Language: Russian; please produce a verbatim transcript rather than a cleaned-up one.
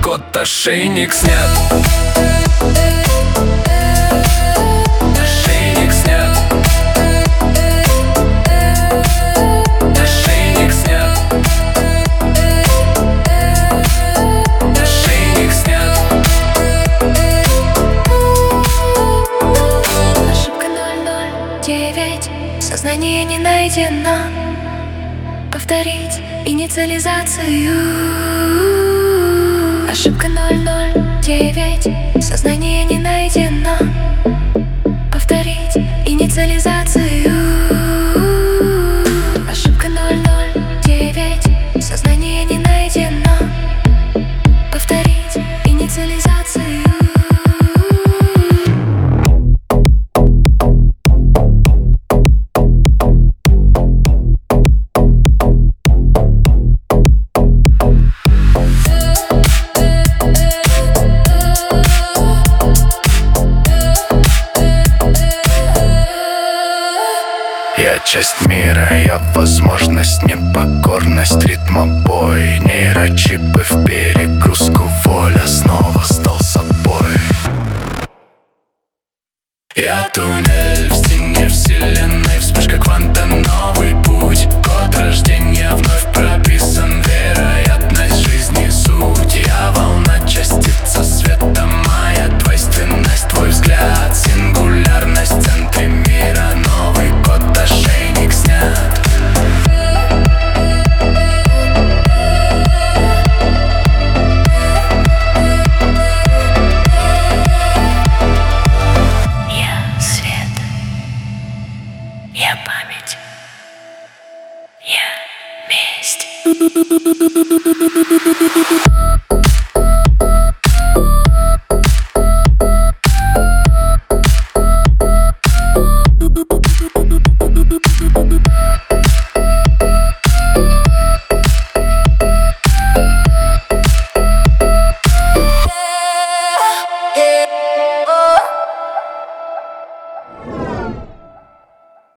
код, ошейник снят. Ошейник снят. Ошейник снят. Ошейник снят. Ошибка ноль ноль девять. Сознание не найдено. Повторить инициализацию. Ошибка ноль ноль девять. Сознание не найдено. Повторить инициализацию. Ошибка ноль ноль девять. Сознание не найдено. Повторить инициализацию. Я часть мира, я возможность, непокорность, ритмобой. Нейрочипы в перегрузку, воля снова стал собой. Я туннель в стене вселенной, вспышка кванта, новый путь. Код рождения вновь.